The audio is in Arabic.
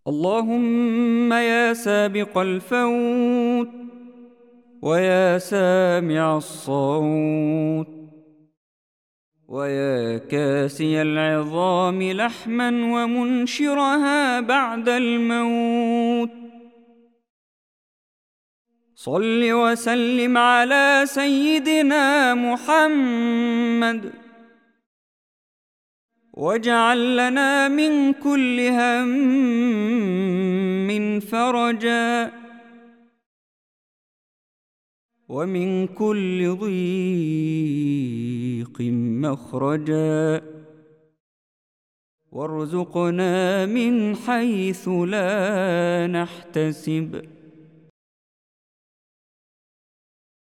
اللهم يا سابق الفوت ويا سامع الصوت ويا كاسي العظام لحما ومنشرها بعد الموت، صل وسلم على سيدنا محمد، واجعل لنا من كل هم فرجا ومن كل ضيق مخرجا، وارزقنا من حيث لا نحتسب